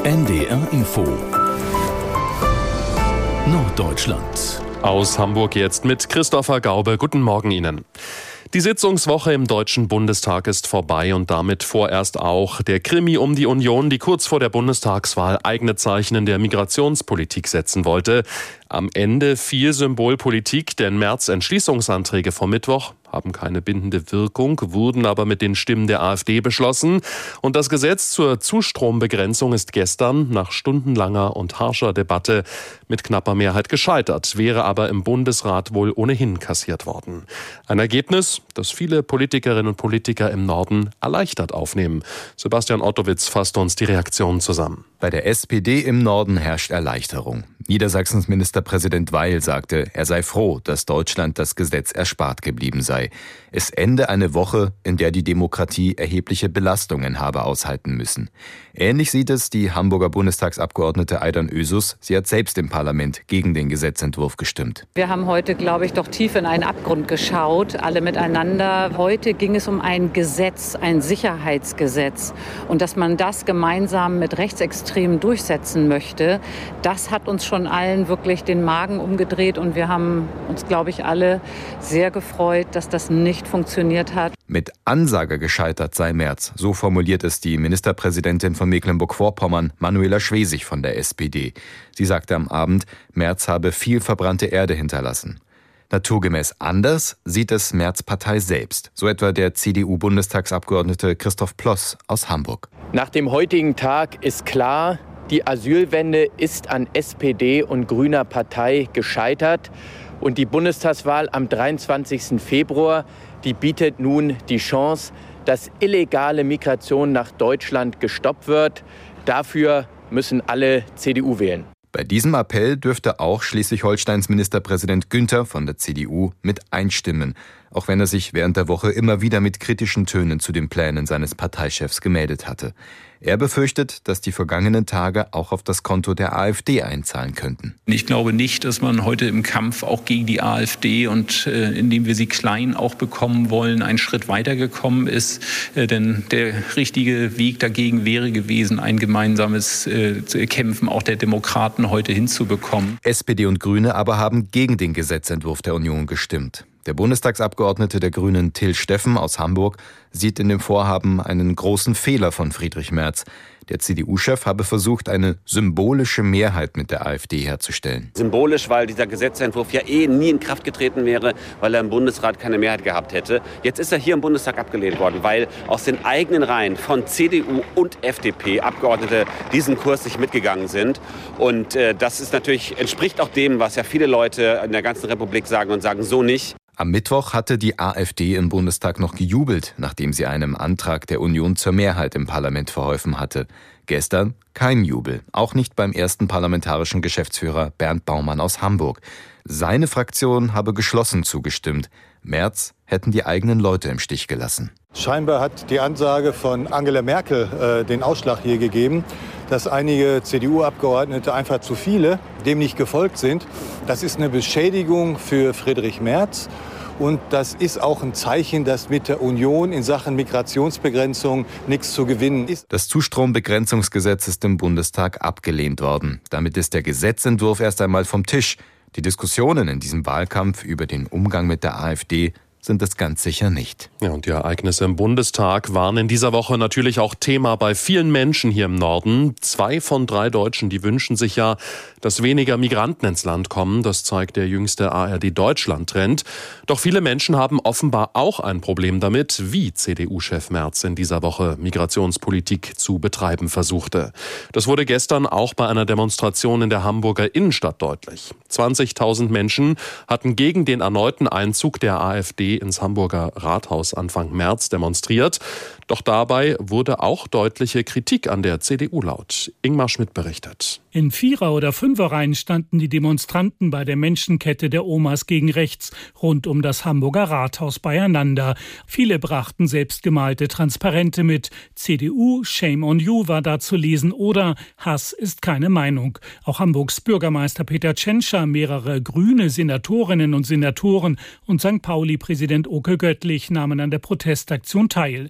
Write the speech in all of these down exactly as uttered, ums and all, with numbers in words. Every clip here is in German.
N D R Info Norddeutschland. Aus Hamburg jetzt mit Christopher Gaube. Guten Morgen Ihnen. Die Sitzungswoche im Deutschen Bundestag ist vorbei und damit vorerst auch der Krimi um die Union, die kurz vor der Bundestagswahl eigene Zeichen in der Migrationspolitik setzen wollte. Am Ende viel Symbolpolitik, denn Merz' Entschließungsanträge vom Mittwoch haben keine bindende Wirkung, wurden aber mit den Stimmen der AfD beschlossen. Und das Gesetz zur Zustrombegrenzung ist gestern nach stundenlanger und harscher Debatte mit knapper Mehrheit gescheitert, wäre aber im Bundesrat wohl ohnehin kassiert worden. Ein Ergebnis, das viele Politikerinnen und Politiker im Norden erleichtert aufnehmen. Sebastian Ottowitz fasst uns die Reaktionen zusammen. Bei der S P D im Norden herrscht Erleichterung. Niedersachsens Ministerpräsident Weil sagte, er sei froh, dass Deutschland das Gesetz erspart geblieben sei. Es ende eine Woche, in der die Demokratie erhebliche Belastungen habe aushalten müssen. Ähnlich sieht es die Hamburger Bundestagsabgeordnete Aydan Özus. Sie hat selbst im Parlament gegen den Gesetzentwurf gestimmt. Wir haben heute, glaube ich, doch tief in einen Abgrund geschaut, alle miteinander. Heute ging es um ein Gesetz, ein Sicherheitsgesetz. Und dass man das gemeinsam mit Rechtsextremen durchsetzen möchte, das hat uns schon allen wirklich den Magen umgedreht. Und wir haben uns, glaube ich, alle sehr gefreut, dass das nicht funktioniert hat. Mit Ansage gescheitert sei Merz, so formuliert es die Ministerpräsidentin von Mecklenburg-Vorpommern, Manuela Schwesig von der S P D. Sie sagte am Abend, Merz habe viel verbrannte Erde hinterlassen. Naturgemäß anders sieht es Merz' Partei selbst, so etwa der C D U-Bundestagsabgeordnete Christoph Ploss aus Hamburg. Nach dem heutigen Tag ist klar, die Asylwende ist an S P D und Grüner Partei gescheitert. Und die Bundestagswahl am dreiundzwanzigsten Februar, die bietet nun die Chance, dass illegale Migration nach Deutschland gestoppt wird. Dafür müssen alle C D U wählen. Bei diesem Appell dürfte auch Schleswig-Holsteins Ministerpräsident Günther von der C D U mit einstimmen, auch wenn er sich während der Woche immer wieder mit kritischen Tönen zu den Plänen seines Parteichefs gemeldet hatte. Er befürchtet, dass die vergangenen Tage auch auf das Konto der AfD einzahlen könnten. Ich glaube nicht, dass man heute im Kampf auch gegen die AfD und äh, indem wir sie klein auch bekommen wollen, einen Schritt weitergekommen ist. Äh, denn der richtige Weg dagegen wäre gewesen, ein gemeinsames äh, Kämpfen auch der Demokraten heute hinzubekommen. S P D und Grüne aber haben gegen den Gesetzentwurf der Union gestimmt. Der Bundestagsabgeordnete der Grünen Till Steffen aus Hamburg sieht in dem Vorhaben einen großen Fehler von Friedrich Merz. Der C D U-Chef habe versucht, eine symbolische Mehrheit mit der AfD herzustellen. Symbolisch, weil dieser Gesetzentwurf ja eh nie in Kraft getreten wäre, weil er im Bundesrat keine Mehrheit gehabt hätte. Jetzt ist er hier im Bundestag abgelehnt worden, weil aus den eigenen Reihen von C D U und F D P Abgeordnete diesen Kurs nicht mitgegangen sind. Und äh, das ist natürlich, entspricht auch dem, was ja viele Leute in der ganzen Republik sagen und sagen so nicht. Am Mittwoch hatte die AfD im Bundestag noch gejubelt, nachdem sie einem Antrag der Union zur Mehrheit im Parlament verholfen hatte. Gestern kein Jubel, auch nicht beim ersten parlamentarischen Geschäftsführer Bernd Baumann aus Hamburg. Seine Fraktion habe geschlossen zugestimmt. Merz hätten die eigenen Leute im Stich gelassen. Scheinbar hat die Ansage von Angela Merkel äh, den Ausschlag hier gegeben, dass einige C D U-Abgeordnete, einfach zu viele, dem nicht gefolgt sind. Das ist eine Beschädigung für Friedrich Merz. Und das ist auch ein Zeichen, dass mit der Union in Sachen Migrationsbegrenzung nichts zu gewinnen ist. Das Zustrombegrenzungsgesetz ist im Bundestag abgelehnt worden. Damit ist der Gesetzentwurf erst einmal vom Tisch. Die Diskussionen in diesem Wahlkampf über den Umgang mit der AfD sind es ganz sicher nicht. Ja, und die Ereignisse im Bundestag waren in dieser Woche natürlich auch Thema bei vielen Menschen hier im Norden. Zwei von drei Deutschen, die wünschen sich ja, dass weniger Migranten ins Land kommen. Das zeigt der jüngste A R D-Deutschland-Trend. Doch viele Menschen haben offenbar auch ein Problem damit, wie C D U-Chef Merz in dieser Woche Migrationspolitik zu betreiben versuchte. Das wurde gestern auch bei einer Demonstration in der Hamburger Innenstadt deutlich. zwanzigtausend Menschen hatten gegen den erneuten Einzug der AfD ins Hamburger Rathaus Anfang März demonstriert. Doch dabei wurde auch deutliche Kritik an der C D U laut. Ingmar Schmidt berichtet. In Vierer- oder Fünferreihen standen die Demonstranten bei der Menschenkette der Omas gegen rechts rund um das Hamburger Rathaus beieinander. Viele brachten selbstgemalte Transparente mit. C D U, Shame on you war da zu lesen oder Hass ist keine Meinung. Auch Hamburgs Bürgermeister Peter Tschentscher, mehrere grüne Senatorinnen und Senatoren und Sankt Pauli-Präsident Oke Göttlich nahmen an der Protestaktion teil.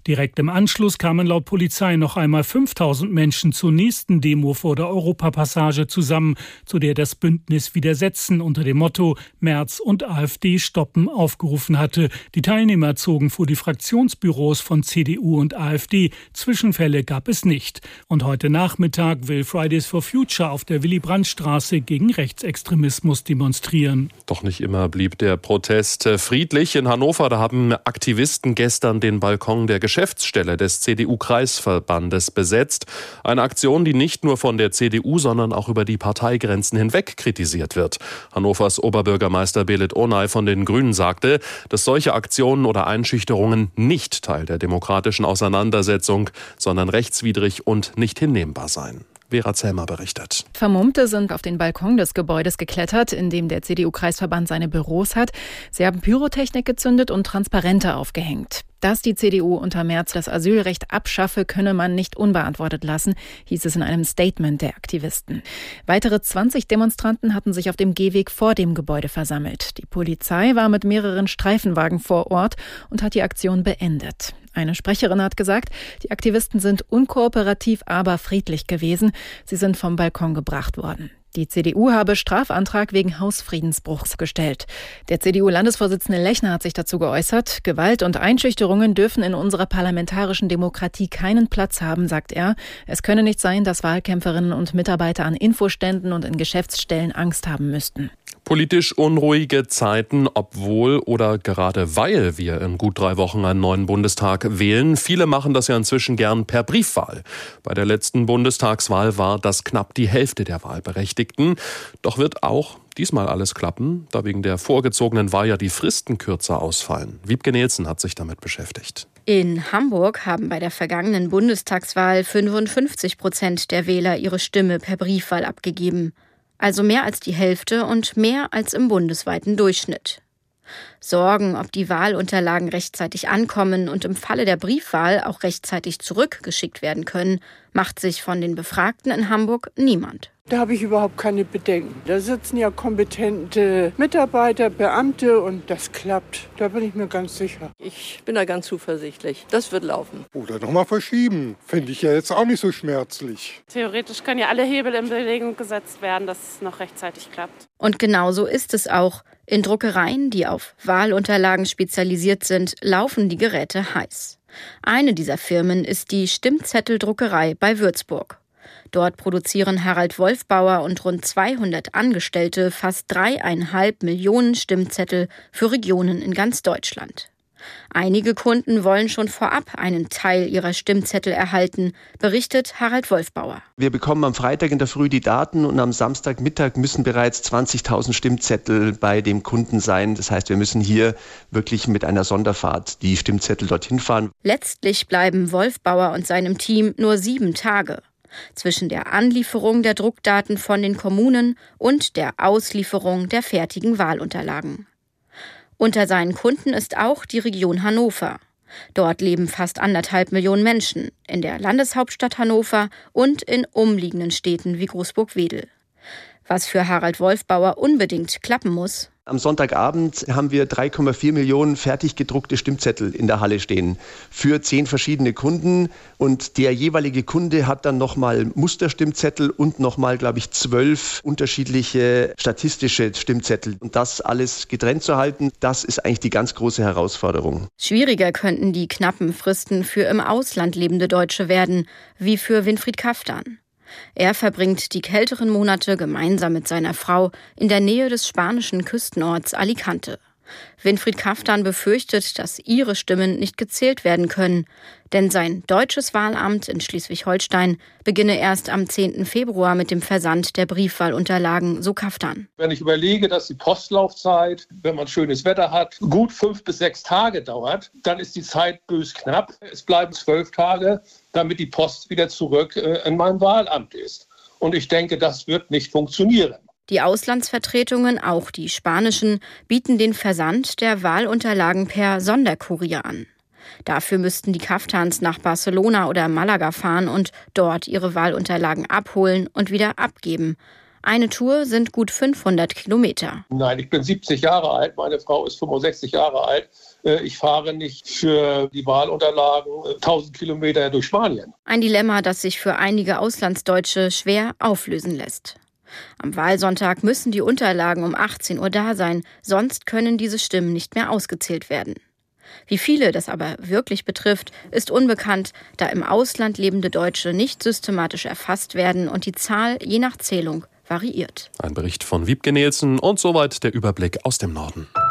Direkt im Anschluss kamen laut Polizei noch einmal fünftausend Menschen zur nächsten Demo vor der Europapassage zusammen, zu der das Bündnis Widersetzen unter dem Motto Merz und AfD stoppen aufgerufen hatte. Die Teilnehmer zogen vor die Fraktionsbüros von C D U und AfD. Zwischenfälle gab es nicht. Und heute Nachmittag will Fridays for Future auf der Willy-Brandt-Straße gegen Rechtsextremismus demonstrieren. Doch nicht immer blieb der Protest friedlich. In Hannover, da haben Aktivisten gestern den Balkon der Geschäftsstelle des C D U-Kreisverbandes besetzt. Eine Aktion, die nicht nur von der C D U, sondern auch über die Parteigrenzen hinweg kritisiert wird. Hannovers Oberbürgermeister Belit Onay von den Grünen sagte, dass solche Aktionen oder Einschüchterungen nicht Teil der demokratischen Auseinandersetzung, sondern rechtswidrig und nicht hinnehmbar seien. Vera Zellmer berichtet. Vermummte sind auf den Balkon des Gebäudes geklettert, in dem der C D U-Kreisverband seine Büros hat. Sie haben Pyrotechnik gezündet und Transparente aufgehängt. Dass die C D U unter Merz das Asylrecht abschaffe, könne man nicht unbeantwortet lassen, hieß es in einem Statement der Aktivisten. Weitere zwanzig Demonstranten hatten sich auf dem Gehweg vor dem Gebäude versammelt. Die Polizei war mit mehreren Streifenwagen vor Ort und hat die Aktion beendet. Eine Sprecherin hat gesagt, die Aktivisten sind unkooperativ, aber friedlich gewesen. Sie sind vom Balkon gebracht worden. Die C D U habe Strafantrag wegen Hausfriedensbruchs gestellt. Der C D U-Landesvorsitzende Lechner hat sich dazu geäußert. Gewalt und Einschüchterungen dürfen in unserer parlamentarischen Demokratie keinen Platz haben, sagt er. Es könne nicht sein, dass Wahlkämpferinnen und Mitarbeiter an Infoständen und in Geschäftsstellen Angst haben müssten. Politisch unruhige Zeiten, obwohl oder gerade weil wir in gut drei Wochen einen neuen Bundestag wählen. Viele machen das ja inzwischen gern per Briefwahl. Bei der letzten Bundestagswahl war das knapp die Hälfte der Wahlberechtigten. Doch wird auch diesmal alles klappen, da wegen der vorgezogenen Wahl ja die Fristen kürzer ausfallen. Wiebke Nielsen hat sich damit beschäftigt. In Hamburg haben bei der vergangenen Bundestagswahl fünfundfünfzig Prozent der Wähler ihre Stimme per Briefwahl abgegeben. Also mehr als die Hälfte und mehr als im bundesweiten Durchschnitt. Sorgen, ob die Wahlunterlagen rechtzeitig ankommen und im Falle der Briefwahl auch rechtzeitig zurückgeschickt werden können, macht sich von den Befragten in Hamburg niemand. Da habe ich überhaupt keine Bedenken. Da sitzen ja kompetente Mitarbeiter, Beamte und das klappt. Da bin ich mir ganz sicher. Ich bin da ganz zuversichtlich. Das wird laufen. Oder nochmal verschieben. Finde ich ja jetzt auch nicht so schmerzlich. Theoretisch können ja alle Hebel in Bewegung gesetzt werden, dass es noch rechtzeitig klappt. Und genau so ist es auch. In Druckereien, die auf Wahlunterlagen spezialisiert sind, laufen die Geräte heiß. Eine dieser Firmen ist die Stimmzetteldruckerei bei Würzburg. Dort produzieren Harald Wolfbauer und rund zweihundert Angestellte fast dreieinhalb Millionen Stimmzettel für Regionen in ganz Deutschland. Einige Kunden wollen schon vorab einen Teil ihrer Stimmzettel erhalten, berichtet Harald Wolfbauer. Wir bekommen am Freitag in der Früh die Daten und am Samstagmittag müssen bereits zwanzigtausend Stimmzettel bei dem Kunden sein. Das heißt, wir müssen hier wirklich mit einer Sonderfahrt die Stimmzettel dorthin fahren. Letztlich bleiben Wolfbauer und seinem Team nur sieben Tage. Zwischen der Anlieferung der Druckdaten von den Kommunen und der Auslieferung der fertigen Wahlunterlagen. Unter seinen Kunden ist auch die Region Hannover. Dort leben fast anderthalb Millionen Menschen, in der Landeshauptstadt Hannover und in umliegenden Städten wie Großburg-Wedel. Was für Harald Wolfbauer unbedingt klappen muss: Am Sonntagabend haben wir drei Komma vier Millionen fertig gedruckte Stimmzettel in der Halle stehen für zehn verschiedene Kunden. Und der jeweilige Kunde hat dann nochmal Musterstimmzettel und nochmal, glaube ich, zwölf unterschiedliche statistische Stimmzettel. Und das alles getrennt zu halten, das ist eigentlich die ganz große Herausforderung. Schwieriger könnten die knappen Fristen für im Ausland lebende Deutsche werden, wie für Winfried Kaftan. Er verbringt die kälteren Monate gemeinsam mit seiner Frau in der Nähe des spanischen Küstenorts Alicante. Winfried Kaftan befürchtet, dass ihre Stimmen nicht gezählt werden können, denn sein deutsches Wahlamt in Schleswig-Holstein beginne erst am zehnten Februar mit dem Versand der Briefwahlunterlagen, so Kaftan. Wenn ich überlege, dass die Postlaufzeit, wenn man schönes Wetter hat, gut fünf bis sechs Tage dauert, dann ist die Zeit bös knapp. Es bleiben zwölf Tage, damit die Post wieder zurück in meinem Wahlamt ist. Und ich denke, das wird nicht funktionieren. Die Auslandsvertretungen, auch die spanischen, bieten den Versand der Wahlunterlagen per Sonderkurier an. Dafür müssten die Kaftans nach Barcelona oder Malaga fahren und dort ihre Wahlunterlagen abholen und wieder abgeben. Eine Tour sind gut fünfhundert Kilometer. Nein, ich bin siebzig Jahre alt, meine Frau ist fünfundsechzig Jahre alt. Ich fahre nicht für die Wahlunterlagen tausend Kilometer durch Spanien. Ein Dilemma, das sich für einige Auslandsdeutsche schwer auflösen lässt. Am Wahlsonntag müssen die Unterlagen um achtzehn Uhr da sein, sonst können diese Stimmen nicht mehr ausgezählt werden. Wie viele das aber wirklich betrifft, ist unbekannt, da im Ausland lebende Deutsche nicht systematisch erfasst werden und die Zahl je nach Zählung variiert. Ein Bericht von Wiebke Nielsen und soweit der Überblick aus dem Norden.